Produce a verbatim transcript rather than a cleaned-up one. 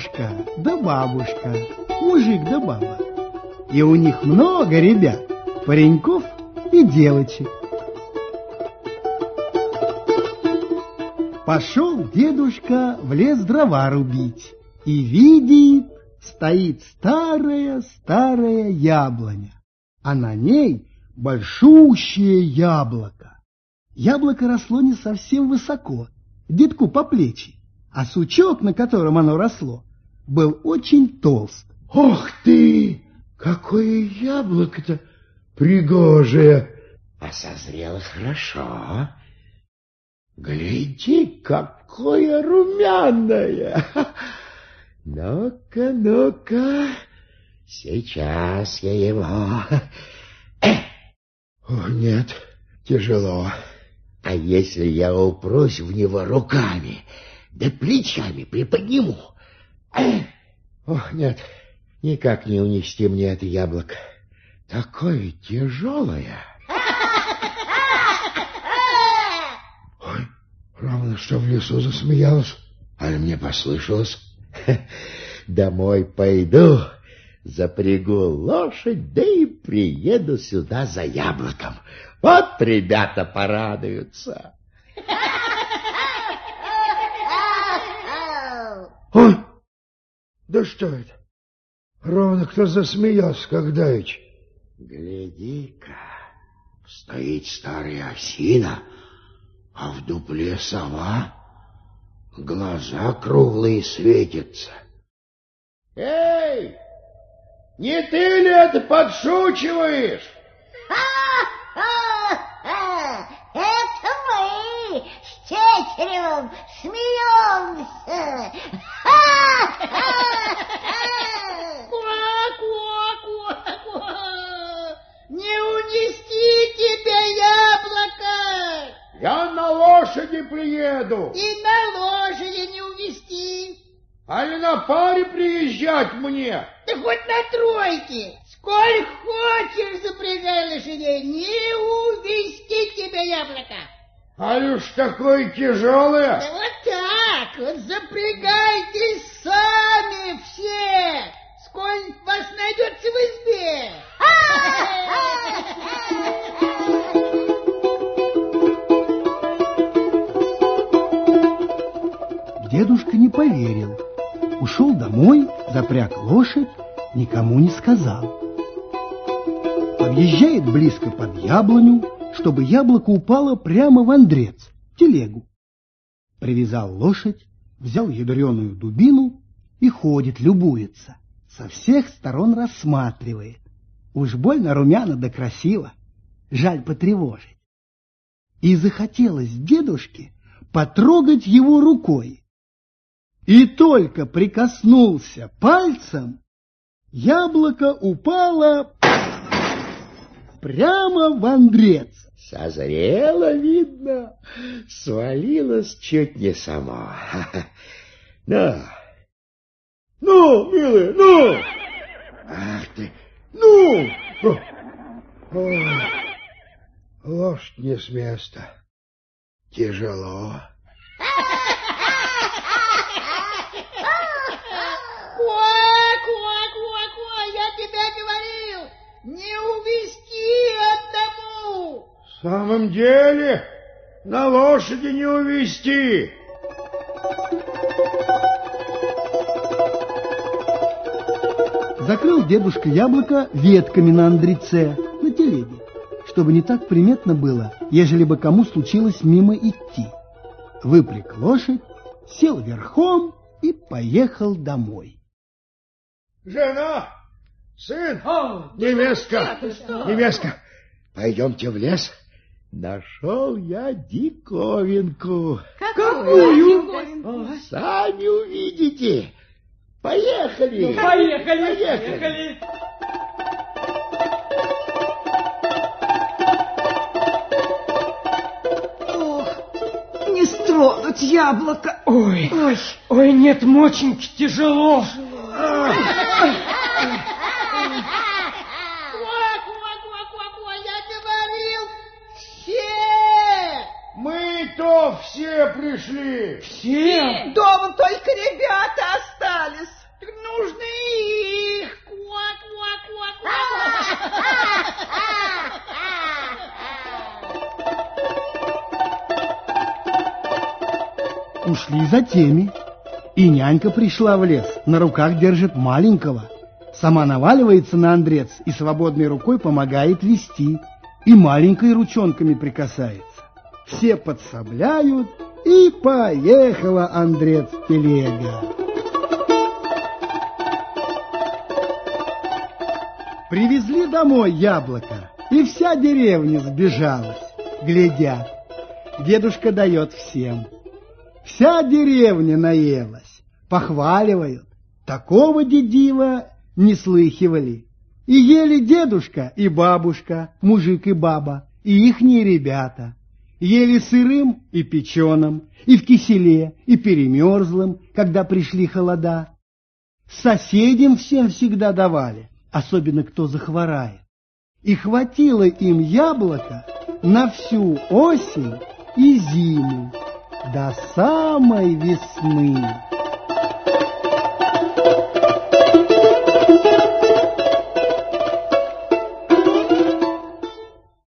дедушка да бабушка, мужик да баба. И у них много ребят, пареньков и девочек. Пошел дедушка в лес дрова рубить и видит, стоит старая-старая яблоня, а на ней большущее яблоко. Яблоко росло не совсем высоко, дедку по плечи, а сучок, на котором оно росло, был очень толст. Ох ты! Какое яблоко-то пригожее! А созрело хорошо. Гляди, какое румяное! Ну-ка, ну-ка, сейчас я его... О, нет, тяжело. А если я упрусь в него руками, да плечами приподниму? О, нет, никак не унести мне это яблоко. Такое тяжелое. Ой, ровно что в лесу засмеялась. А мне послышалось. Домой пойду, запрягу лошадь, да и приеду сюда за яблоком. Вот ребята порадуются. Ой, да что это? Ровно кто засмеялся, как давеча. Гляди-ка, стоит старая осина, а в дупле сова, глаза круглые светятся. Эй, не ты ли это подшучиваешь? Это мы с тетеревым смеемся. Не унести тебя яблоко. Я на лошади приеду. И на лошади не увести. А ли на паре приезжать мне? Да хоть на тройке. Сколь хочешь запрягай лошадей, не увести тебя яблоко. А ли уж такое тяжелое? Да вот так, вот запрягайтесь сами все, сколь вас найдется в избе. Дедушка не поверил. Ушел домой, запряг лошадь, никому не сказал. Подъезжает близко под яблоню, чтобы яблоко упало прямо в андрец, в телегу. Привязал лошадь, взял ядреную дубину и ходит, любуется, со всех сторон рассматривает. Уж больно румяно да красиво, жаль потревожить. И захотелось дедушке потрогать его рукой. И только прикоснулся пальцем, яблоко упало прямо в андрец. Созрело, видно, свалилось чуть не само. Ну, ну, милая, ну! Ах ты, ну! Ой, лошадь не с места. Тяжело. Не увести одному. В самом деле, на лошади не увести. Закрыл дедушка яблоко ветками на андреце, на телеге, чтобы не так приметно было, ежели бы кому случилось мимо идти. Выпряг лошадь, сел верхом и поехал домой. Жена! Сын, О, невестка, ты что? невестка, пойдемте в лес. Нашел я диковинку. Какую? Сами увидите. Поехали. Ну, поехали, поехали. поехали. Ох, не стронуть яблоко. Ой, ой, ой, нет, моченьки, тяжело. Мы-то все пришли. Все? Дома только ребята остались. остались. Нужно и их. Ушли за теми, и нянька пришла в лес, на руках держит маленького. Сама наваливается на Андрец и свободной рукой помогает вести, и маленькой ручонками прикасается. Все подсобляют, и поехала Андрец телега. Привезли домой яблоко, и вся деревня сбежалась, глядя. Дедушка дает всем. Вся деревня наелась, похваливают. Такого дедила не слыхивали. И ели дедушка и бабушка, мужик и баба, и ихние ребята. Ели сырым и печеным, и в киселе, и перемерзлым, когда пришли холода. Соседям всем всегда давали, особенно кто захворает. И хватило им яблока на всю осень и зиму, до самой весны.